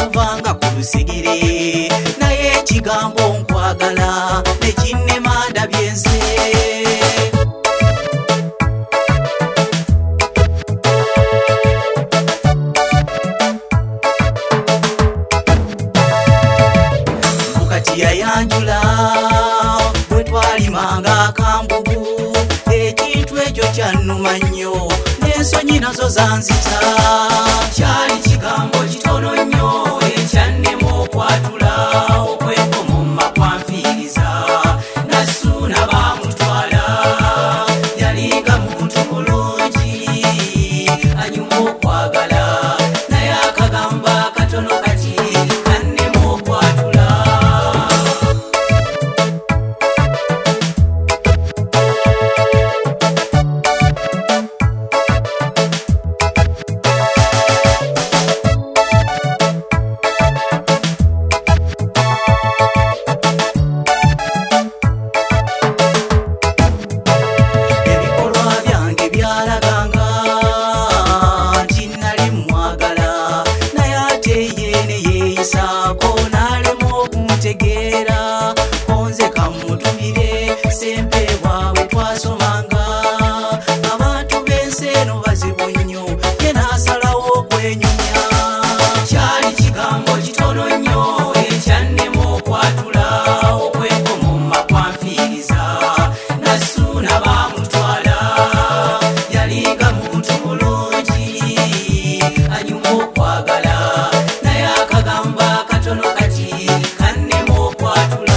yavanga ku lusigire naye ekigambo nkwagala nekinnema ndabyenze yayanjula bwe twalimanga akambugu ekintu ekyo kyannuma nnyo n'ensonyi nazo zanzita kyali kigambo kitono nnyo ekyannema okwatula okwekomomma kwanfiiriza nasuuna baamutwala yalinga muntu mulungi anyuma okwagala naye akagambo akatono kati kannema okwatula onze kamutumire sempe bwawe twasomanga abantu b'ensi eno bazibu nnyo ye n'asalawo okwenyumya kyali kigambo kitono nnyo ekyannema okwatula okwekomomma kwanfiiriza nasuuna baamutwala yalinga muntu mulungi anyuma okwagala naye akagambo akatono kati kannema okwatula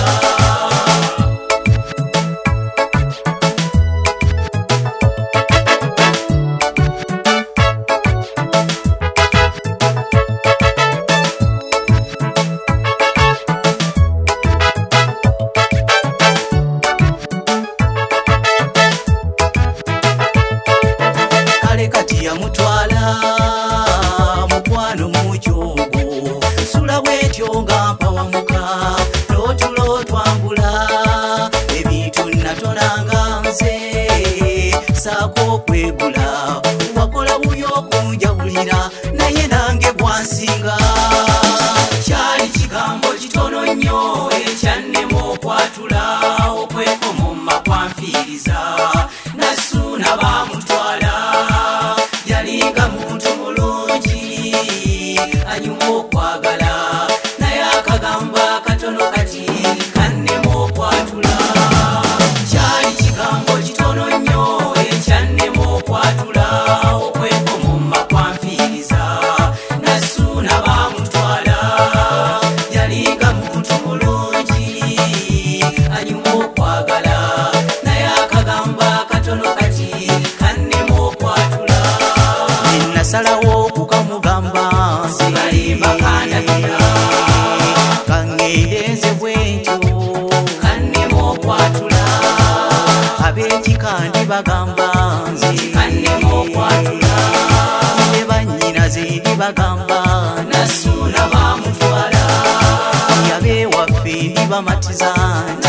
kati yamutwala mukwano mukyogo sula bwetyo nga mpawamuka lotulo twambula ebintu natonanga nze saako okwegula wakola buyo okunjabulira naye nange bwansinga kyali kigambo kitono nnyo ekyannema okwatula okwekomomma kwanfiiriza nasuuna baamutwala yalinga muntu mulungi anyuma okwagala naye akagambo akatono kati kannema okwatula kyali kigambo kitono nnyo ekyannema okwatula okwekomomma kwanfiiriza nasuuna baamutwala yalinga muntu mulungi anyuma okwagala naye akagambo akatono kati kannema okwatula nasalawo okukamugamba nsibalimba kandabira kangeerenze bwentyo kannema okwatula ab'ekikandi bagamba nze kannema okwatula ne bannyinaze eri bagamba nasuuna baamutwala yabeewaffe ndi bamatiza